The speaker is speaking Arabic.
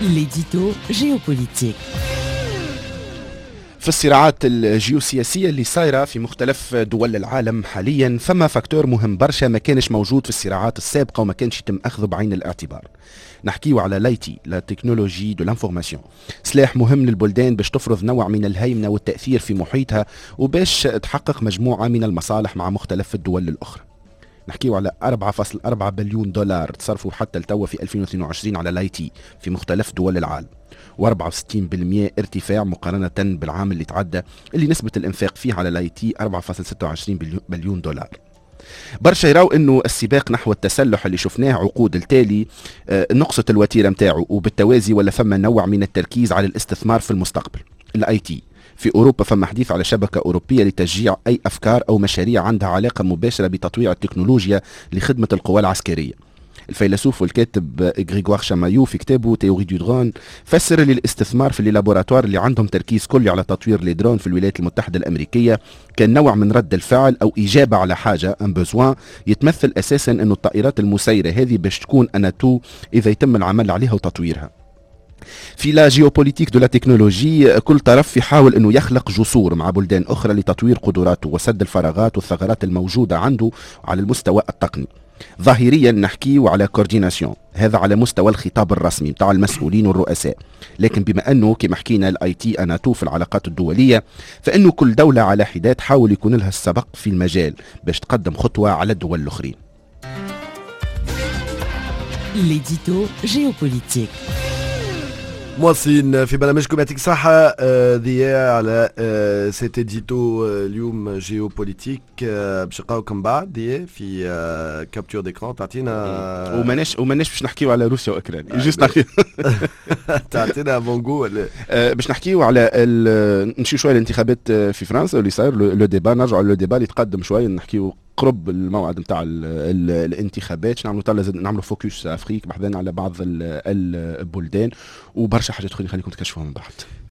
l'édito géopolitique. في الصراعات الجيوسياسية اللي صايرة في مختلف دول العالم حاليا فما فاكتور مهم برشا ما كانش موجود في الصراعات السابقة وما كانش يتم أخذه بعين الاعتبار. نحكيو على لايتي لا تكنولوجي دو لانفورماسيون، سلاح مهم للبلدان باش تفرض نوع من الهيمنة والتأثير في محيطها وباش تحقق مجموعة من المصالح مع مختلف الدول الأخرى. نحكيو على 4.4 بليون دولار تصرفوا حتى التو في 2022 على لايتي في مختلف دول العالم، و64% ارتفاع مقارنة بالعام اللي تعدى اللي نسبة الانفاق فيه على لايتي 4.26 بليون دولار. برشا يراو انه السباق نحو التسلح اللي شفناه عقود التالي نقصت الوتيرة متاعه، وبالتوازي ولا فما نوع من التركيز على الاستثمار في المستقبل. الاي تي في أوروبا فما حديث على شبكة أوروبية لتشجيع أي أفكار أو مشاريع عندها علاقة مباشرة بتطويع التكنولوجيا لخدمة القوى العسكرية. الفيلسوف والكاتب غريغوار شامايو في كتابه تيوري دو درون فسر للاستثمار في اللابوراتوار اللي عندهم تركيز كلي على تطوير الدرون في الولايات المتحدة الأمريكية كان نوع من رد الفعل أو إجابة على حاجة ان بوزوان يتمثل أساسا أنه الطائرات المسيرة هذه باش تكون أناتو إذا يتم العمل عليها وتطويرها. في لا جيوبوليتيك دو لا تكنولوجي كل طرف يحاول انه يخلق جسور مع بلدان اخرى لتطوير قدراته وسد الفراغات والثغرات الموجودة عنده على المستوى التقني. ظاهريا نحكيه على كورديناسيون، هذا على مستوى الخطاب الرسمي متاع المسؤولين والرؤساء، لكن بما انه كما حكينا الاي تي اناتو في العلاقات الدولية فانه كل دولة على حدات حاول يكون لها السبق في المجال باش تقدم خطوة على الدول الاخرين. l'édito géopolitique. مواصلين في برنامجكم يعطيك الصحة ذياء على سيت اديتو اليوم جيوبوليتيك باش نلقاوكم بعد ذياء في كابتور ديكران تعطينا وماناش باش نحكيو على روسيا واوكرانيا جوست نحكي تعطينا بونغو باش نحكيو على نمشيو شويه الانتخابات في فرنسا اللي صاير لو ديبا، نرجعوا لو ديبا اللي تقدم شويه نحكيو قرب الموعد نتاع الانتخابات، نعملوا فوكس افريك بحثنا على بعض البلدان وبرشا حاجات اخرين خليكم تكشفوها من بعد.